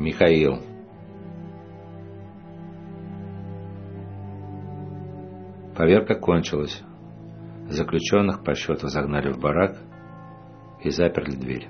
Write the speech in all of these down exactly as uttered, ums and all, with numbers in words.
Михаил. Поверка кончилась. Заключенных по счету загнали в барак и заперли дверь.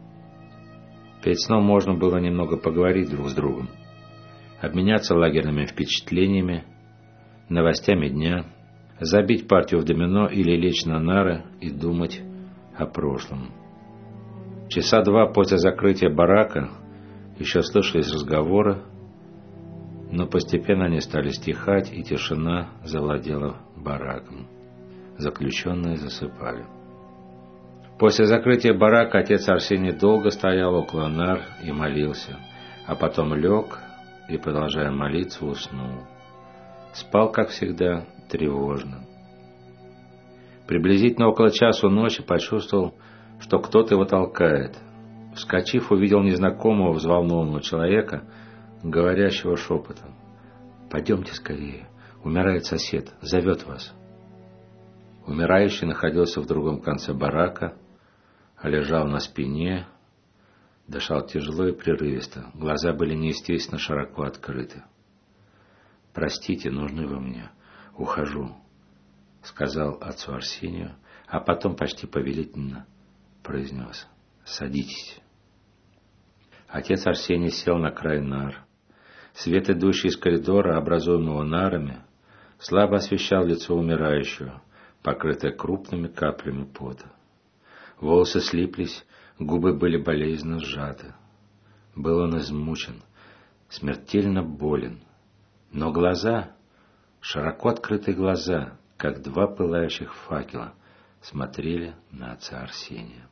Перед сном можно было немного поговорить друг с другом, обменяться лагерными впечатлениями, новостями дня, забить партию в домино или лечь на нары и думать о прошлом. Часа два после закрытия барака еще слышались разговоры, но постепенно они стали стихать, и тишина завладела бараком. Заключенные засыпали. После закрытия барака отец Арсений долго стоял около нар и молился, а потом лег и, продолжая молиться, уснул. Спал, как всегда, тревожно. Приблизительно около часу ночи почувствовал, что кто-то его толкает. Вскочив, увидел незнакомого взволнованного человека, говорящего шепотом: «Пойдемте скорее, умирает сосед, зовет вас». Умирающий находился в другом конце барака, а лежал на спине, дышал тяжело и прерывисто, глаза были неестественно широко открыты. «Простите, нужны вы мне, ухожу», — сказал отцу Арсению, а потом почти повелительно произнес: «Садитесь». Отец Арсений сел на край нар. Свет, идущий из коридора, образуемого нарами, слабо освещал лицо умирающего, покрытое крупными каплями пота. Волосы слиплись, губы были болезненно сжаты. Был он измучен, смертельно болен, но глаза, широко открытые глаза, как два пылающих факела, смотрели на отца Арсения.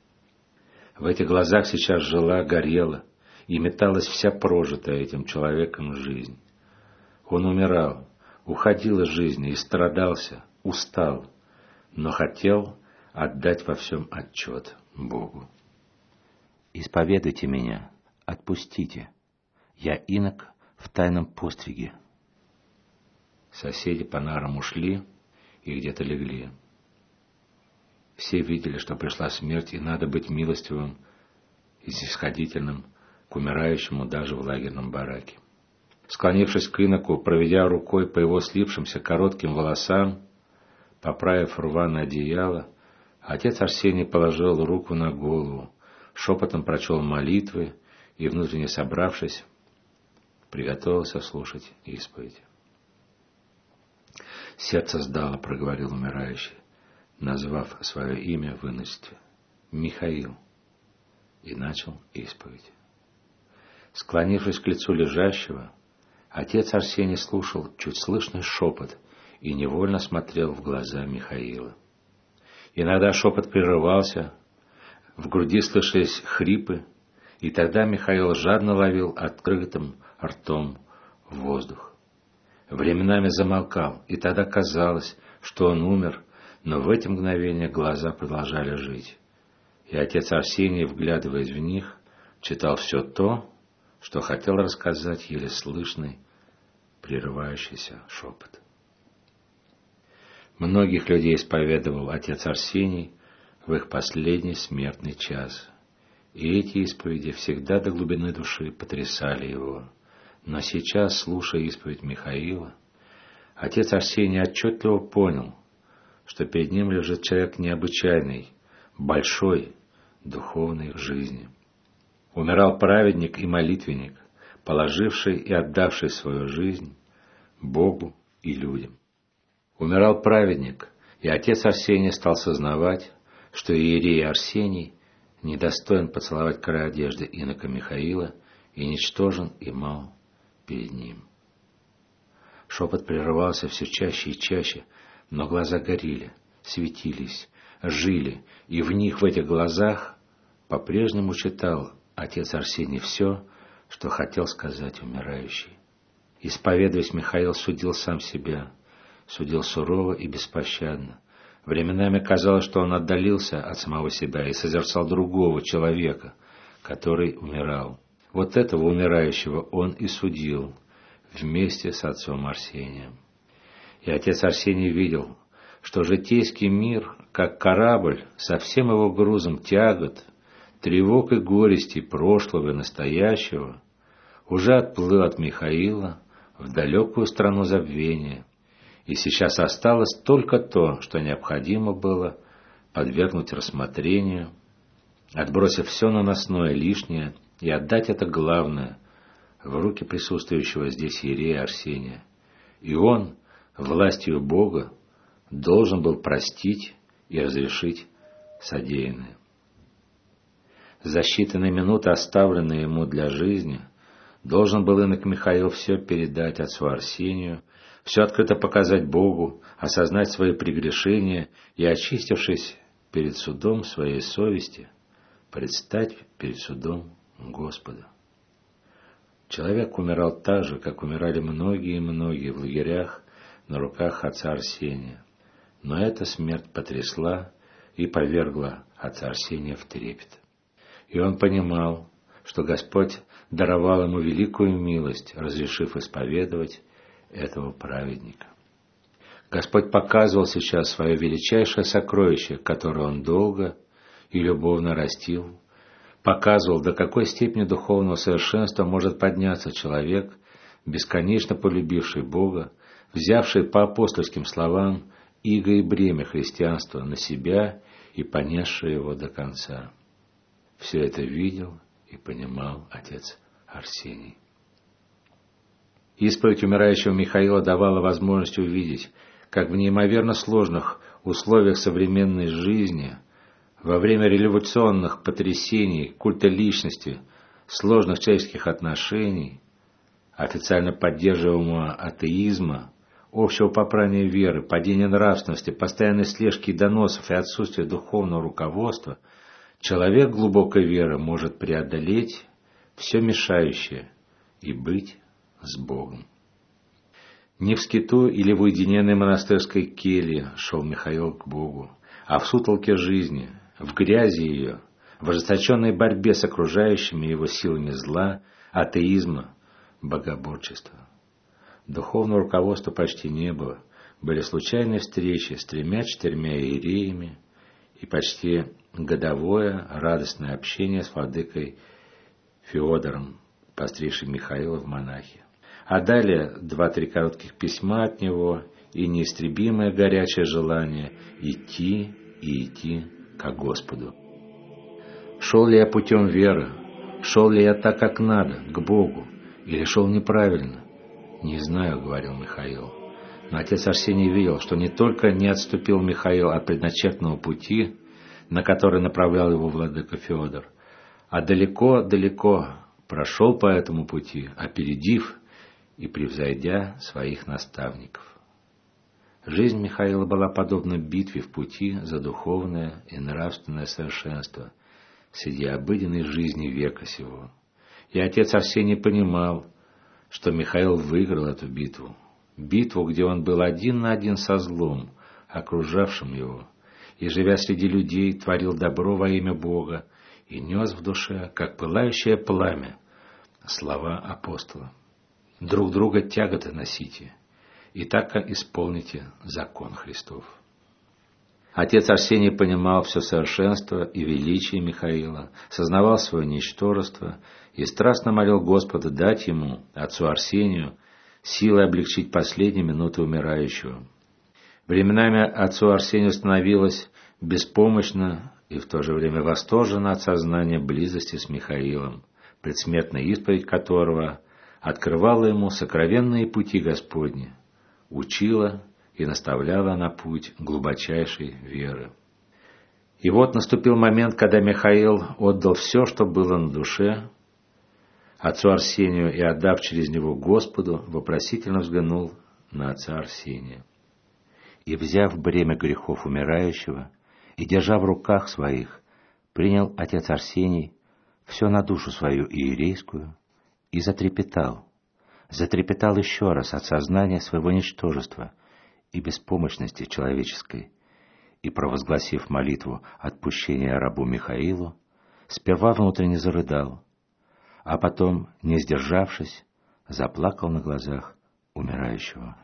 В этих глазах сейчас жила, горела и металась вся прожитая этим человеком жизнь. Он умирал, уходил из жизни и страдался, устал, но хотел отдать во всем отчет Богу. «Исповедуйте меня, отпустите, я инок в тайном постриге». Соседи по нарам ушли и где-то легли. Все видели, что пришла смерть, и надо быть милостивым и снисходительным к умирающему даже в лагерном бараке. Склонившись к иноку, проведя рукой по его слипшимся коротким волосам, поправив рваное одеяло, отец Арсений положил руку на голову, шепотом прочел молитвы и, внутренне собравшись, приготовился слушать исповедь. «Сердце сдало», — проговорил умирающий, назвав свое имя в иночестве: «Михаил», и начал исповедь. Склонившись к лицу лежащего, отец Арсений слушал чуть слышный шепот и невольно смотрел в глаза Михаила. Иногда шепот прерывался, в груди слышались хрипы, и тогда Михаил жадно ловил открытым ртом воздух. Временами замолкал, и тогда казалось, что он умер, но в эти мгновения глаза продолжали жить. И отец Арсений, вглядываясь в них, читал все то, что хотел рассказать еле слышный, прерывающийся шепот. Многих людей исповедовал отец Арсений в их последний смертный час, и эти исповеди всегда до глубины души потрясали его. Но сейчас, слушая исповедь Михаила, отец Арсений отчетливо понял, что перед ним лежит человек необычайный, большой, духовной жизни. Умирал праведник и молитвенник, положивший и отдавший свою жизнь Богу и людям. Умирал праведник, и отец Арсений стал сознавать, что иерей Арсений недостоин поцеловать край одежды инока Михаила и ничтожен и мал перед ним. Шепот прерывался все чаще и чаще, но глаза горели, светились, жили, и в них, в этих глазах, по-прежнему читал отец Арсений все, что хотел сказать умирающий. Исповедуясь, Михаил судил сам себя, судил сурово и беспощадно. Временами казалось, что он отдалился от самого себя и созерцал другого человека, который умирал. Вот этого умирающего он и судил вместе с отцом Арсением. И отец Арсений видел, что житейский мир, как корабль, со всем его грузом тягот, тревог и горестей прошлого и настоящего, уже отплыл от Михаила в далекую страну забвения, и сейчас осталось только то, что необходимо было подвергнуть рассмотрению, отбросив все наносное лишнее и отдать это главное в руки присутствующего здесь иерея Арсения. И он, властью Бога, должен был простить и разрешить содеянное. За считанные минуты, оставленные ему для жизни, должен был инок Михаил все передать отцу Арсению, все открыто показать Богу, осознать свои прегрешения и, очистившись перед судом своей совести, предстать перед судом Господа. Человек умирал так же, как умирали многие и многие в лагерях на руках отца Арсения, но эта смерть потрясла и повергла отца Арсения в трепет. И он понимал, что Господь даровал ему великую милость, разрешив исповедовать этого праведника. Господь показывал сейчас свое величайшее сокровище, которое он долго и любовно растил, показывал, до какой степени духовного совершенства может подняться человек, бесконечно полюбивший Бога, взявший по апостольским словам иго и бремя христианства на себя и понесший его до конца. Все это видел и понимал отец Арсений. Исповедь умирающего Михаила давала возможность увидеть, как в неимоверно сложных условиях современной жизни, во время революционных потрясений, культа личности, сложных человеческих отношений, официально поддерживаемого атеизма, общего попрания веры, падения нравственности, постоянной слежки и доносов и отсутствия духовного руководства, человек глубокой веры может преодолеть все мешающее и быть с Богом. Не в скиту или в уединенной монастырской келье шел Михаил к Богу, а в сутолке жизни, в грязи ее, в ожесточенной борьбе с окружающими его силами зла, атеизма, богоборчества. Духовного руководства почти не было, были случайные встречи с тремя-четырьмя иереями и почти годовое радостное общение с владыкой Феодором, постригшим Михаила в монахи. А далее два-три коротких письма от него и неистребимое горячее желание идти и идти ко Господу. Шел ли я путем веры? Шел ли я так, как надо, к Богу? Или шел неправильно? Не знаю, говорил Михаил. Но отец Арсений видел, что не только не отступил Михаил от предначертанного пути, на который направлял его владыка Феодор, а далеко-далеко прошел по этому пути, опередив и превзойдя своих наставников. Жизнь Михаила была подобна битве в пути за духовное и нравственное совершенство среди обыденной жизни века сего. И отец Арсений понимал, что Михаил выиграл эту битву, битву, где он был один на один со злом, окружавшим его, и, живя среди людей, творил добро во имя Бога и нес в душе, как пылающее пламя, слова апостола. Друг друга тяготы носите, и так исполните закон Христов. Отец Арсений понимал все совершенство и величие Михаила, сознавал свое ничтожество и страстно молил Господа дать ему, отцу Арсению, силы облегчить последние минуты умирающего. Временами отцу Арсению становилось беспомощно и в то же время восторженно от сознания близости с Михаилом, предсмертная исповедь которого открывала ему сокровенные пути Господни, учила и наставляла на путь глубочайшей веры. И вот наступил момент, когда Михаил отдал все, что было на душе, отцу Арсению, и, отдав через него Господу, вопросительно взглянул на отца Арсения. И, взяв бремя грехов умирающего и держа в руках своих, принял отец Арсений все на душу свою иерейскую и затрепетал, затрепетал еще раз от сознания своего ничтожества и беспомощности человеческой, и, провозгласив молитву отпущения рабу Михаилу, сперва внутренне зарыдал, а потом, не сдержавшись, заплакал на глазах умирающего.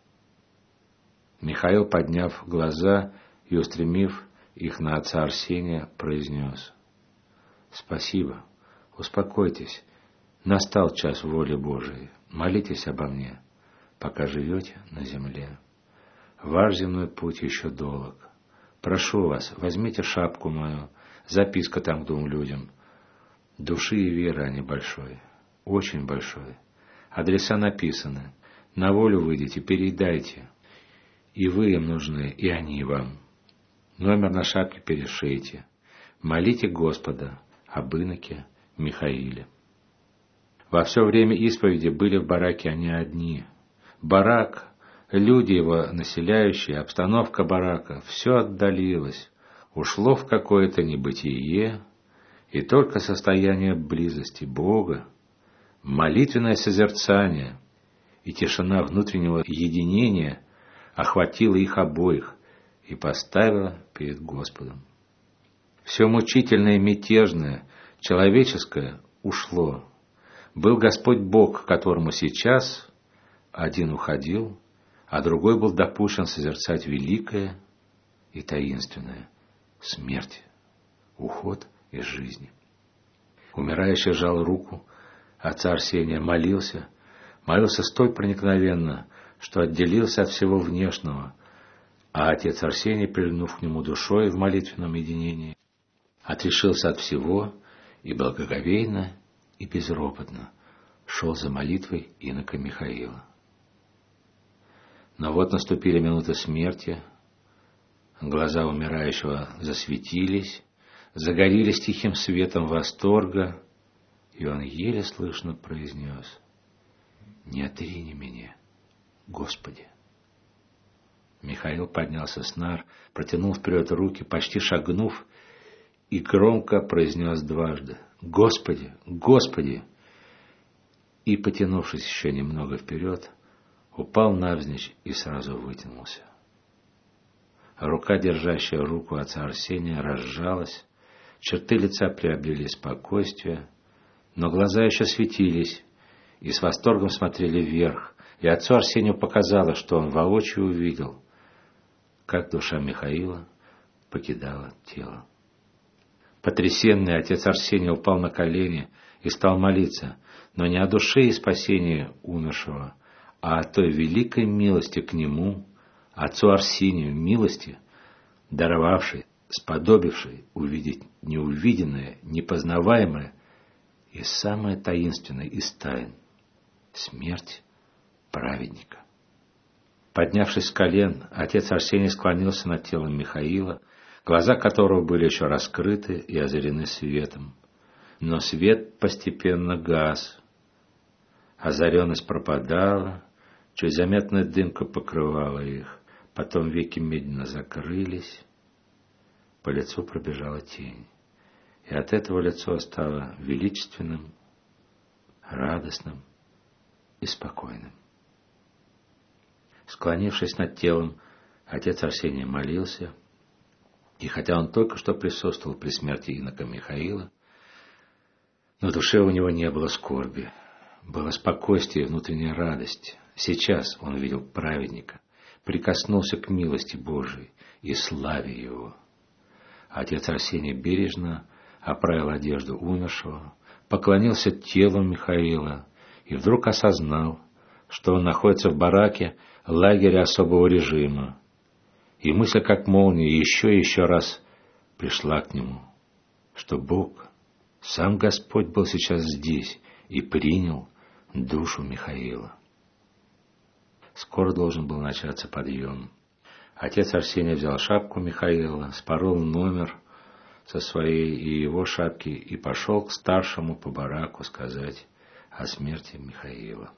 Михаил, подняв глаза и устремив их на отца Арсения, произнес: «Спасибо, успокойтесь, Настал час воли Божией. Молитесь обо мне, пока живете на земле. Ваш земной путь еще долг. Прошу вас, возьмите шапку мою, записка там к двум людям. Души и веры они большой, очень большой. Адреса написаны. На волю выйдите, передайте. И вы им нужны, и они вам. Номер на шапке перешейте. Молите Господа об иноке Михаиле. Во все время исповеди были в бараке они одни. Барак, люди его населяющие, обстановка барака, все отдалилось, ушло в какое-то небытие, и только состояние близости Бога, молитвенное созерцание и тишина внутреннего единения охватила их обоих и поставила перед Господом. Все мучительное, мятежное, человеческое ушло. Был Господь Бог, к которому сейчас один уходил, а другой был допущен созерцать великое и таинственное — смерть, уход из жизни. Умирающий жал руку, отца Арсения молился, молился столь проникновенно, что отделился от всего внешнего, а отец Арсений, прильнув к нему душой в молитвенном единении, отрешился от всего и благоговейно и безропотно шел за молитвой инока Михаила. Но вот наступили минуты смерти, глаза умирающего засветились, загорелись тихим светом восторга, и он еле слышно произнес: «Не отрини меня, Господи». Михаил поднялся с нар, протянул вперед руки, почти шагнув, и громко произнес дважды: «Господи! Господи!» И, потянувшись еще немного вперед, упал навзничь и сразу вытянулся. Рука, держащая руку отца Арсения, разжалась, черты лица приобрели спокойствие, но глаза еще светились и с восторгом смотрели вверх, и отцу Арсению показалось, что он воочию увидел, как душа Михаила покидала тело. Потрясенный отец Арсений упал на колени и стал молиться, но не о душе и спасении умершего, а о той великой милости к нему, отцу Арсению, милости, даровавшей, сподобившей увидеть неувиденное, непознаваемое и самое таинственное из тайн — смерть праведника. Поднявшись с колен, отец Арсений склонился над телом Михаила, глаза которого были еще раскрыты и озарены светом. Но свет постепенно гас, озаренность пропадала, чуть заметная дымка покрывала их, потом веки медленно закрылись, по лицу пробежала тень, и от этого лицо стало величественным, радостным и спокойным. Склонившись над телом, отец Арсений молился, и хотя он только что присутствовал при смерти инока Михаила, но в душе у него не было скорби, было спокойствие и внутренняя радость. Сейчас он видел праведника, прикоснулся к милости Божией и славе его. Отец Арсений бережно оправил одежду умершего, поклонился телу Михаила и вдруг осознал, что он находится в бараке лагеря особого режима. И мысль, как молния, еще и еще раз пришла к нему, что Бог, сам Господь, был сейчас здесь и принял душу Михаила. Скоро должен был начаться подъем. Отец Арсений взял шапку Михаила, спорол номер со своей и его шапки и пошел к старшему по бараку сказать о смерти Михаила.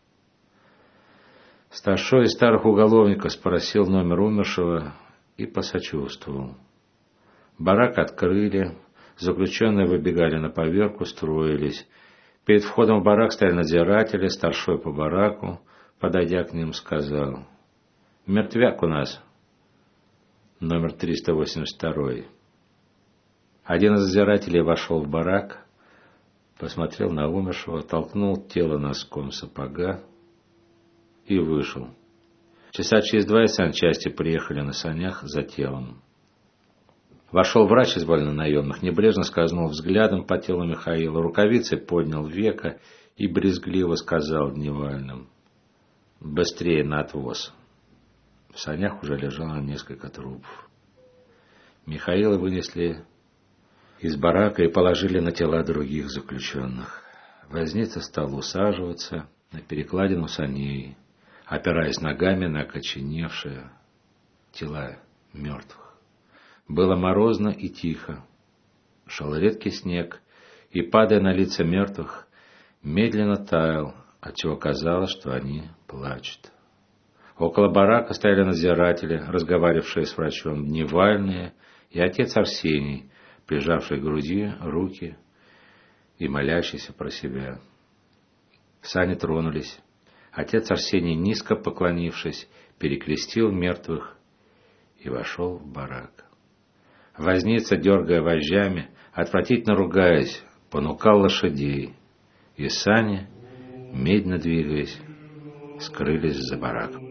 Старшой из старых уголовников спросил номер умершего и посочувствовал. Барак открыли, заключенные выбегали на поверку, строились. Перед входом в барак стояли надзиратели, старшой по бараку, подойдя к ним, сказал: «Мертвяк у нас, номер триста восемьдесят два». Один из надзирателей вошел в барак, посмотрел на умершего, толкнул тело носком сапога и вышел. Часа через два из санчасти приехали на санях за телом. Вошел врач из вольнонаемных, небрежно скользнул взглядом по телу Михаила, рукавицей поднял веко и брезгливо сказал дневальным: «Быстрее на отвоз». В санях уже лежало несколько трупов. Михаила вынесли из барака и положили на тела других заключенных. Возница стал усаживаться на перекладину саней, опираясь ногами на окоченевшие тела мертвых. Было морозно и тихо. Шел редкий снег, и, падая на лица мертвых, медленно таял, отчего казалось, что они плачут. Около барака стояли надзиратели, разговаривавшие с врачом, дневальные, и отец Арсений, прижавший к груди руки и молящийся про себя. Сани тронулись. Отец Арсений, низко поклонившись, перекрестил мертвых и вошел в барак. Возница, дергая вожжами, отвратительно ругаясь, понукал лошадей, и сани, медленно двигаясь, скрылись за бараком.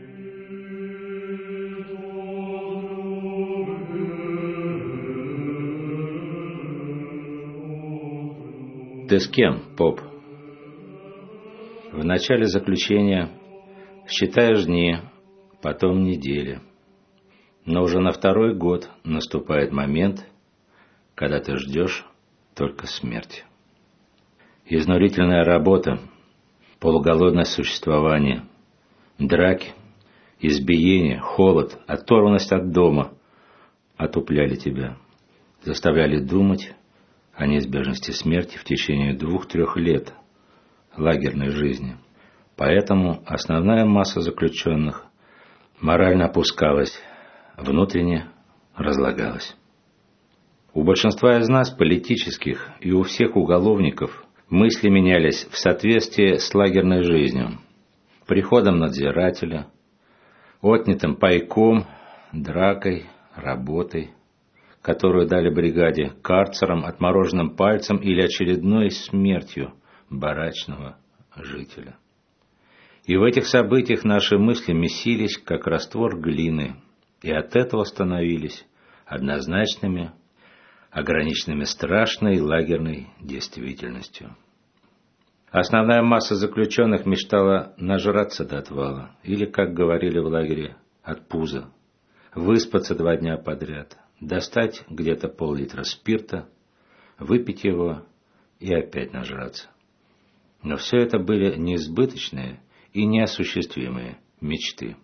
«Ты с кем, поп?» «В начале заключения считаешь дни, потом недели. Но уже на второй год наступает момент, когда ты ждешь только смерти. Изнурительная работа, полуголодное существование, драки, избиение, холод, оторванность от дома отупляли тебя, заставляли думать о неизбежности смерти в течение двух-трех лет лагерной жизни. Поэтому основная масса заключенных морально опускалась, внутренне разлагалась. У большинства из нас, политических, и у всех уголовников, мысли менялись в соответствии с лагерной жизнью, приходом надзирателя, отнятым пайком, дракой, работой, которую дали бригаде, карцером, отмороженным пальцем или очередной смертью барачного жителя. И в этих событиях наши мысли месились, как раствор глины, и от этого становились однозначными, ограниченными страшной лагерной действительностью. Основная масса заключенных мечтала нажраться до отвала, или, как говорили в лагере, от пуза, выспаться два дня подряд, достать где-то пол-литра спирта, выпить его и опять нажраться. Но все это были неизбыточные и неосуществимые мечты.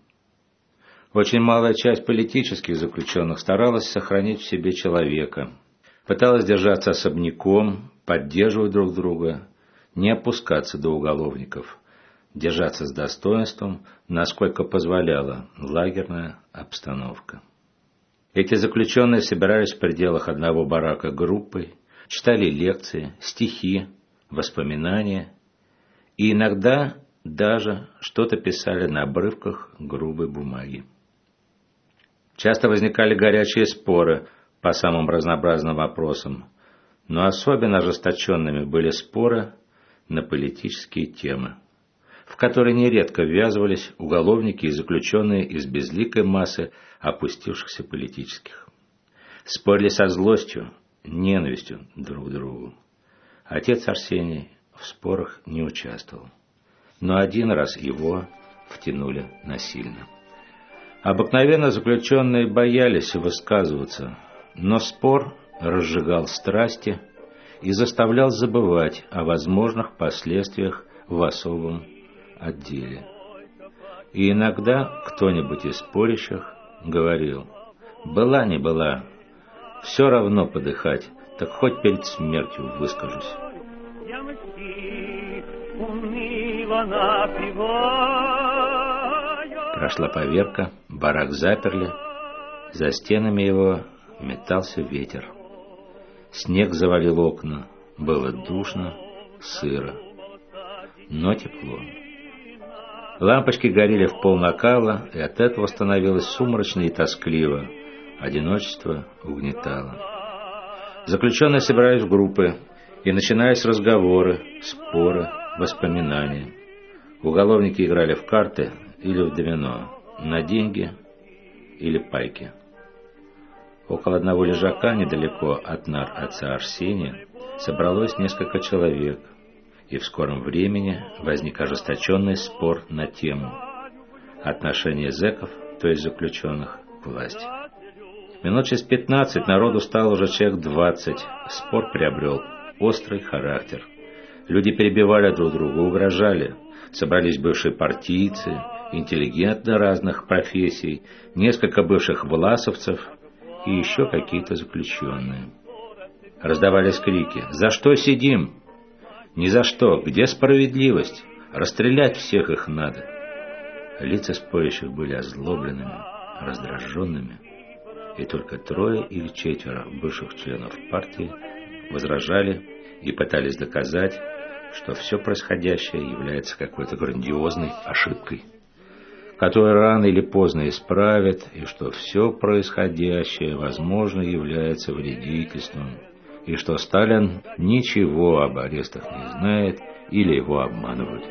Очень малая часть политических заключенных старалась сохранить в себе человека, пыталась держаться особняком, поддерживать друг друга, не опускаться до уголовников, держаться с достоинством, насколько позволяла лагерная обстановка. Эти заключенные собирались в пределах одного барака группой, читали лекции, стихи, воспоминания и иногда даже что-то писали на обрывках грубой бумаги. Часто возникали горячие споры по самым разнообразным вопросам, но особенно ожесточенными были споры на политические темы, в которые нередко ввязывались уголовники и заключенные из безликой массы опустившихся политических. Спорили со злостью, ненавистью друг к другу. Отец Арсений в спорах не участвовал, но один раз его втянули насильно. Обыкновенно заключенные боялись высказываться, но спор разжигал страсти и заставлял забывать о возможных последствиях в особом отделе. И иногда кто-нибудь из спорящих говорил: «Была не была, все равно подыхать, так хоть перед смертью выскажусь». Прошла поверка, барак заперли, за стенами его метался ветер. Снег завалил окна, было душно, сыро, но тепло. Лампочки горели в пол накала, и от этого становилось сумрачно и тоскливо, одиночество угнетало. Заключенные собирались в группы, и начинались разговоры, споры, воспоминания. Уголовники играли в карты или в домино, на деньги или пайки. Около одного лежака, недалеко от нар отца Арсения, собралось несколько человек, и в скором времени возник ожесточенный спор на тему отношения зэков, то есть заключенных, к власти. Минут через пятнадцать народу стало уже человек двадцать, спор приобрел острый характер. Люди перебивали друг друга, угрожали. Собрались бывшие партийцы, интеллигенты разных профессий, несколько бывших власовцев и еще какие-то заключенные. Раздавались крики: «За что сидим? Ни за что! Где справедливость? Расстрелять всех их надо!» Лица спорящих были озлобленными, раздраженными, и только трое или четверо бывших членов партии возражали и пытались доказать, что все происходящее является какой-то грандиозной ошибкой, которую рано или поздно исправят, и что все происходящее, возможно, является вредительством, и что Сталин ничего об арестах не знает или его обманывают.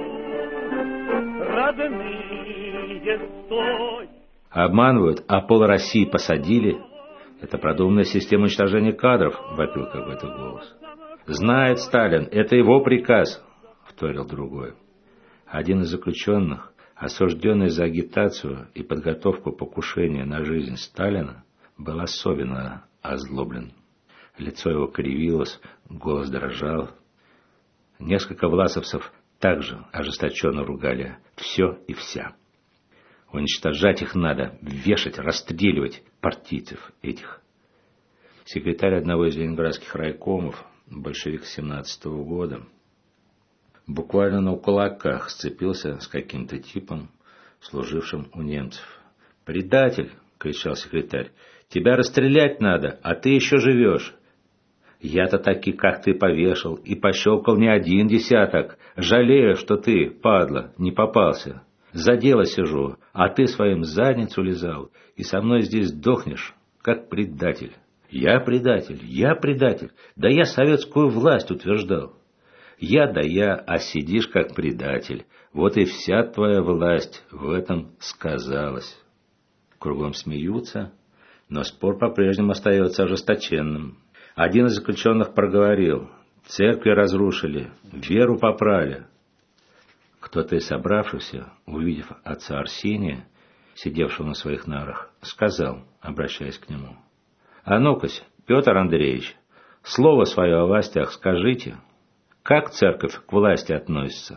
Обманывают, а пол России посадили. Это продуманная система уничтожения кадров, вопил какой-то голос. Знает Сталин, это его приказ, вторил другой. Один из заключенных, осужденный за агитацию и подготовку покушения на жизнь Сталина, был особенно озлоблен. Лицо его кривилось, голос дрожал. Несколько власовцев также ожесточенно ругали все и вся. Уничтожать их надо, вешать, расстреливать партийцев этих. Секретарь одного из ленинградских райкомов, большевик семнадцатого года, буквально на кулаках сцепился с каким-то типом, служившим у немцев. «Предатель!» — кричал секретарь. «Тебя расстрелять надо, а ты еще живешь. Я-то таки, как ты, повешал и пощелкал не один десяток. Жалею, что ты, падла, не попался. За дело сижу, а ты своим задницу лизал, и со мной здесь сдохнешь, как предатель». «Я предатель, я предатель, да я советскую власть утверждал». «Я да я, а сидишь как предатель, вот и вся твоя власть в этом сказалась». Кругом смеются, но спор по-прежнему остается ожесточенным. Один из заключенных проговорил: «Церкви разрушили, веру попрали». Кто-то из собравшихся, увидев отца Арсения, сидевшего на своих нарах, сказал, обращаясь к нему: «А ну-кась, Петр Андреевич, слово свое о властях скажите, как церковь к власти относится?»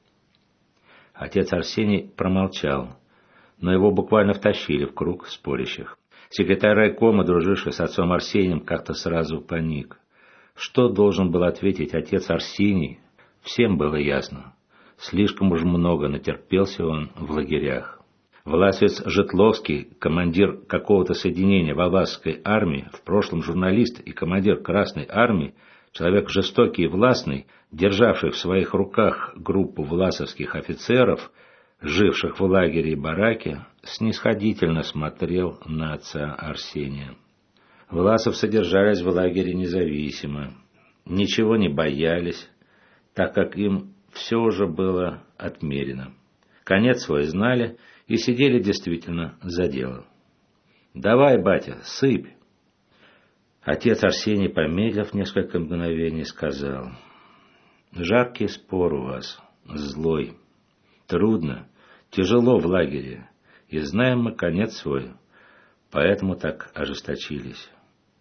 Отец Арсений промолчал, но его буквально втащили в круг спорящих. Секретарь райкома, друживший с отцом Арсением, как-то сразу паник. Что должен был ответить отец Арсений, всем было ясно. Слишком уж много натерпелся он в лагерях. Власовец Житловский, командир какого-то соединения Валашской армии, в прошлом журналист и командир Красной армии, человек жестокий и властный, державший в своих руках группу власовских офицеров, живших в лагере и бараке, снисходительно смотрел на отца Арсения. Власовцы держались в лагере независимо, ничего не боялись, так как им все уже было отмерено. Конец свой знали и сидели действительно за дело. «Давай, батя, сыпь!» Отец Арсений, помедлив несколько мгновений, сказал: «Жаркий спор у вас, злой. Трудно, тяжело в лагере, и знаем мы конец свой, поэтому так ожесточились.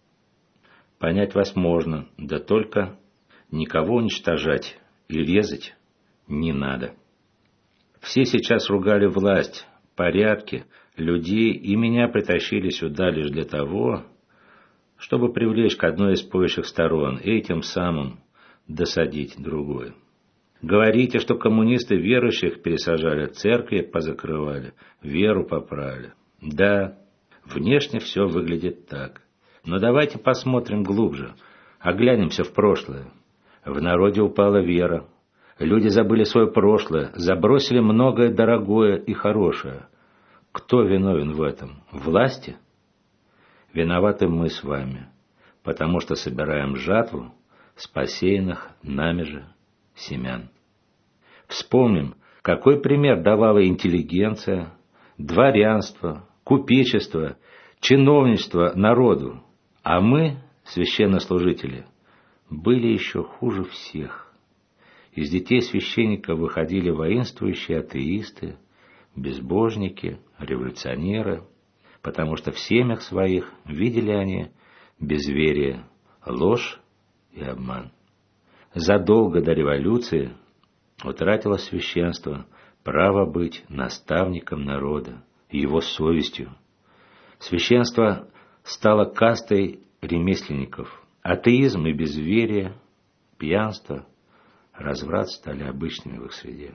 Понять вас можно, да только никого уничтожать и резать не надо. Все сейчас ругали власть, порядки, людей, и меня притащили сюда лишь для того, чтобы привлечь к одной из спорящих сторон и тем самым досадить другой. Говорите, что коммунисты верующих пересажали, церкви позакрывали, веру поправили. Да, внешне все выглядит так. Но давайте посмотрим глубже, оглянемся в прошлое. В народе упала вера. Люди забыли свое прошлое, забросили многое дорогое и хорошее. Кто виновен в этом? Власти? Виноваты мы с вами, потому что собираем жатву с посеянных нами же семян. Вспомним, какой пример давала интеллигенция, дворянство, купечество, чиновничество народу, а мы, священнослужители, были еще хуже всех. Из детей священников выходили воинствующие атеисты, безбожники, революционеры, потому что в семьях своих видели они безверие, ложь и обман. Задолго до революции утратило священство право быть наставником народа, его совестью. Священство стало кастой ремесленников. Атеизм и безверие, пьянство, разврат стали обычными в их среде.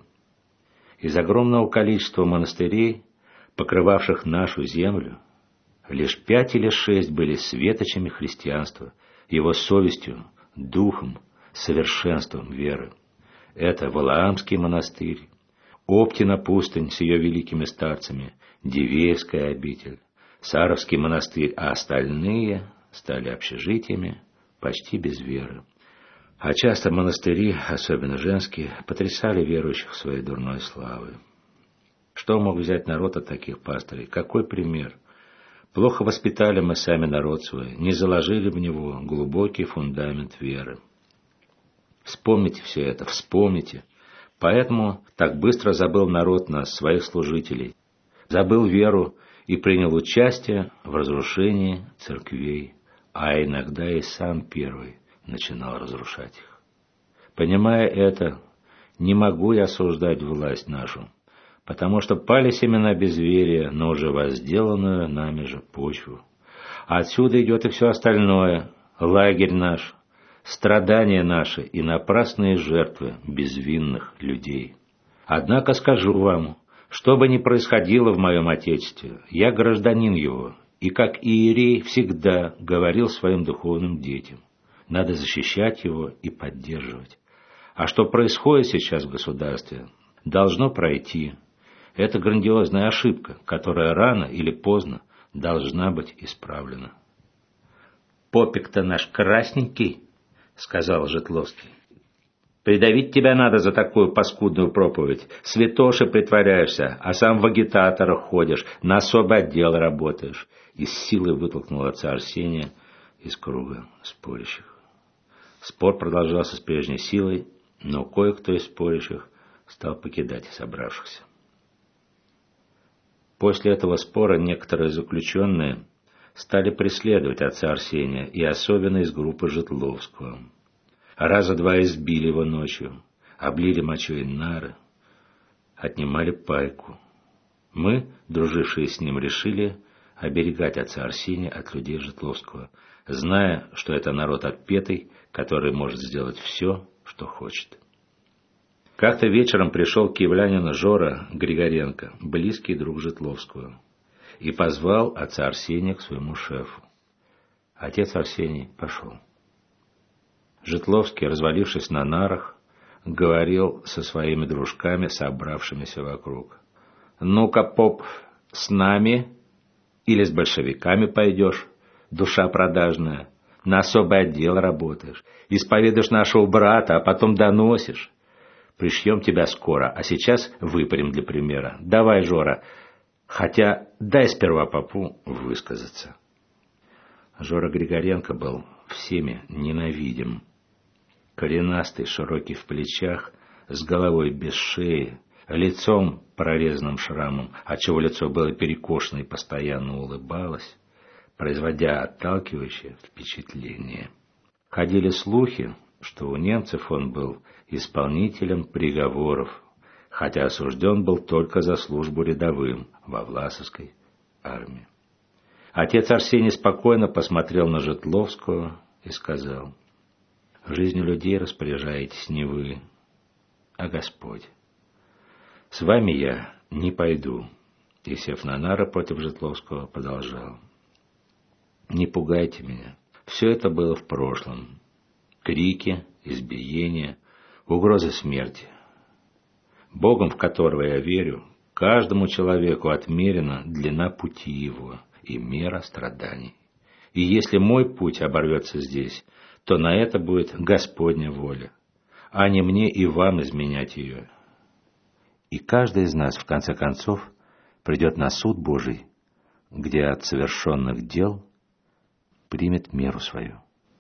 Из огромного количества монастырей, покрывавших нашу землю, лишь пять или шесть были светочами христианства, его совестью, духом, совершенством веры. Это Валаамский монастырь, Оптина пустынь с ее великими старцами, Дивеевская обитель, Саровский монастырь, а остальные стали общежитиями почти без веры. А часто монастыри, особенно женские, потрясали верующих своей дурной славой. Что мог взять народ от таких пастырей? Какой пример? Плохо воспитали мы сами народ свой, не заложили в него глубокий фундамент веры. Вспомните все это, вспомните. Поэтому так быстро забыл народ нас, своих служителей, забыл веру и принял участие в разрушении церквей, а иногда и сам первый начинал разрушать их. Понимая это, не могу я осуждать власть нашу, потому что пали семена безверия на уже возделанную нами же почву. Отсюда идет и все остальное, лагерь наш, страдания наши и напрасные жертвы безвинных людей. Однако скажу вам, что бы ни происходило в моем Отечестве, я гражданин его, и как иерей всегда говорил своим духовным детям: надо защищать его и поддерживать. А что происходит сейчас в государстве, должно пройти. Это грандиозная ошибка, которая рано или поздно должна быть исправлена. «Попик-то наш красненький», — сказал Житловский. «Придавить тебя надо за такую паскудную проповедь. Святоши притворяешься, а сам в агитаторах ходишь, на особый отдел работаешь». И с силой вытолкнул отца Арсения из круга спорящих. Спор продолжался с прежней силой, но кое-кто из спорящих стал покидать собравшихся. После этого спора некоторые заключенные стали преследовать отца Арсения, и особенно из группы Житловского. Раза два избили его ночью, облили мочой нары, отнимали пайку. Мы, дружившие с ним, решили оберегать отца Арсения от людей Житловского, зная, что это народ отпетый, который может сделать все, что хочет. Как-то вечером пришел киевлянин Жора Григоренко, близкий друг Житловского, и позвал отца Арсения к своему шефу. Отец Арсений пошел. Житловский, развалившись на нарах, говорил со своими дружками, собравшимися вокруг: «Ну-ка, поп, с нами или с большевиками пойдешь, душа продажная, на особый отдел работаешь, исповедуешь нашего брата, а потом доносишь. Пришьем тебя скоро, а сейчас выпарим для примера. Давай, Жора, хотя дай сперва попу высказаться». Жора Григоренко был всеми ненавидим. Коренастый, широкий в плечах, с головой без шеи, лицом прорезанным шрамом, отчего лицо было перекошено и постоянно улыбалось, производя отталкивающее впечатление. Ходили слухи, что у немцев он был исполнителем приговоров, хотя осужден был только за службу рядовым во Власовской армии. Отец Арсений спокойно посмотрел на Житловского и сказал: «Жизнью людей распоряжаетесь не вы, а Господь. С вами я не пойду». И, сев на нары против Житловского, продолжал: «Не пугайте меня. Все это было в прошлом. Крики, избиения, угрозы смерти. Богом, в которого я верю, каждому человеку отмерена длина пути его и мера страданий. И если мой путь оборвется здесь, то на это будет Господня воля, а не мне и вам изменять ее. И каждый из нас, в конце концов, придет на суд Божий где от совершенных дел примет меру свою.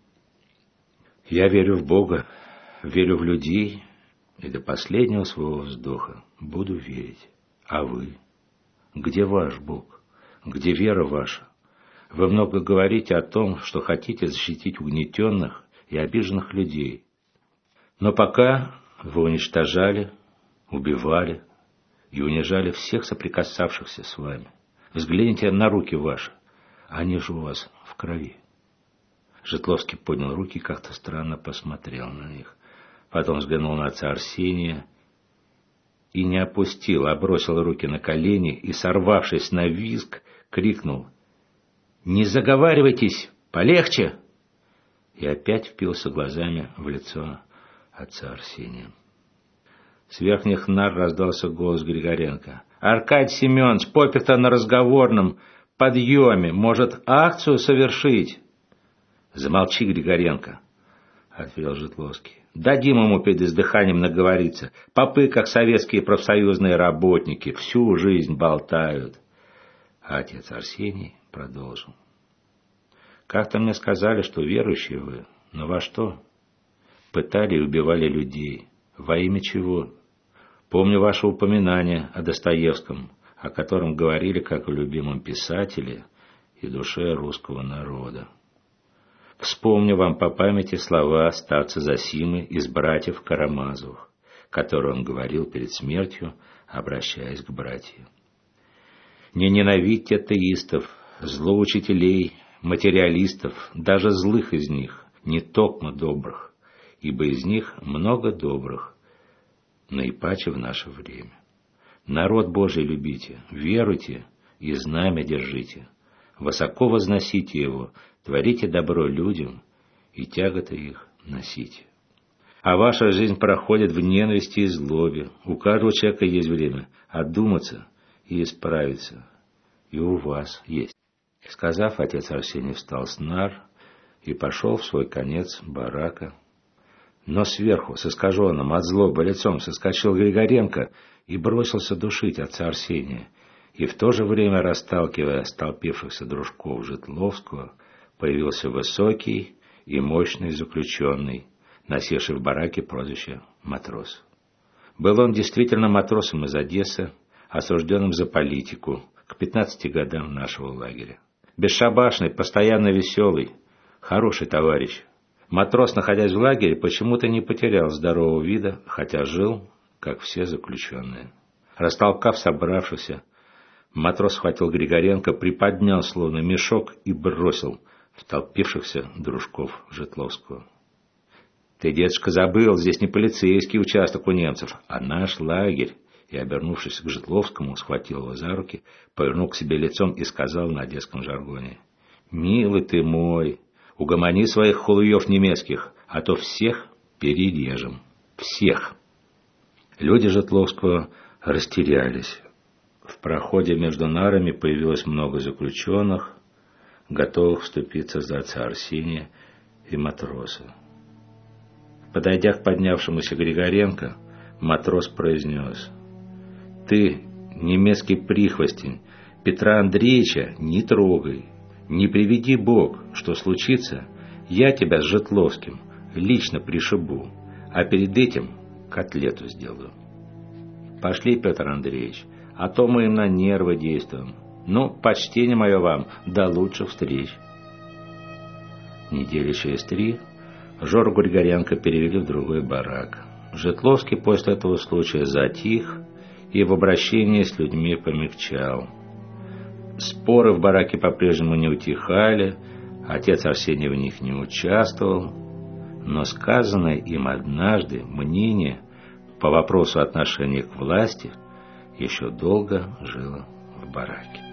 Я верю в Бога, верю в людей, и до последнего своего вздоха буду верить. А вы? Где ваш Бог? Где вера ваша? Вы много говорите о том, что хотите защитить угнетенных и обиженных людей. Но пока вы уничтожали, убивали и унижали всех соприкасавшихся с вами. Взгляните на руки ваши, они же у вас в крови. Житловский поднял руки и как-то странно посмотрел на них. Потом взглянул на отца Арсения и не опустил, а бросил руки на колени и, сорвавшись на визг, крикнул: «Не заговаривайтесь! Полегче!» И опять впился глазами в лицо отца Арсения. С верхних нар раздался голос Григоренко. «Аркадий Семенович, попер-то на разговорном подъеме. Может, акцию совершить?» «Замолчи, Григоренко», — ответил Житловский. «Дадим ему перед издыханием наговориться. Попы, как советские профсоюзные работники, всю жизнь болтают». А отец Арсений продолжил. «Как-то мне сказали, что верующие вы, но во что? Пытали и убивали людей. Во имя чего? Помню ваше упоминание о Достоевском, о котором говорили как о любимом писателе и душе русского народа. Вспомню вам по памяти слова старца Зосимы из братьев Карамазовых, которые он говорил перед смертью, обращаясь к братьям. Не ненавидьте атеистов, злоучителей, материалистов, даже злых из них, не токмо добрых, ибо из них много добрых, наипаче в наше время. Народ Божий любите, веруйте и знамя держите, высоко возносите его, творите добро людям и тяготы их носите. А ваша жизнь проходит в ненависти и злобе. У каждого человека есть время одуматься и исправиться. И у вас есть». Сказав, отец Арсений встал с нар и пошел в свой конец барака. Но сверху, с искаженным от злобы лицом, соскочил Григоренко и бросился душить отца Арсения. И в то же время, расталкивая столпившихся дружков Житловского, появился высокий и мощный заключенный, носивший в бараке прозвище «Матрос». Был он действительно матросом из Одессы, осужденным за политику к пятнадцати годам нашего лагеря. Бесшабашный, постоянно веселый, хороший товарищ. Матрос, находясь в лагере, почему-то не потерял здорового вида, хотя жил, как все заключенные. Растолкав собравшихся, матрос схватил Григоренко, приподнял словно мешок и бросил в толпившихся дружков Житловского. «Ты, дедушка, забыл, здесь не полицейский участок у немцев, а наш лагерь». И, обернувшись к Житловскому, схватил его за руки, повернул к себе лицом и сказал на одесском жаргоне: «Милый ты мой, угомони своих холуев немецких, а то всех перережем. Всех». Люди Житловского растерялись. В проходе между нарами появилось много заключенных, готовых вступиться за отца Арсения и матроса. Подойдя к поднявшемуся Григоренко, матрос произнес: «Ты, немецкий прихвостень, Петра Андреевича не трогай. Не приведи Бог, что случится, я тебя с Житловским лично пришибу, а перед этим котлету сделаю. Пошли, Петр Андреевич, а то мы им на нервы действуем. Ну, почтение мое вам, до лучших встреч». Недели через три Жору Григоренко перевели в другой барак. Житловский после этого случая затих и в обращении с людьми помягчал. Споры в бараке по-прежнему не утихали, отец Арсений в них не участвовал, но сказанное им однажды мнение по вопросу отношения к власти еще долго жило в бараке.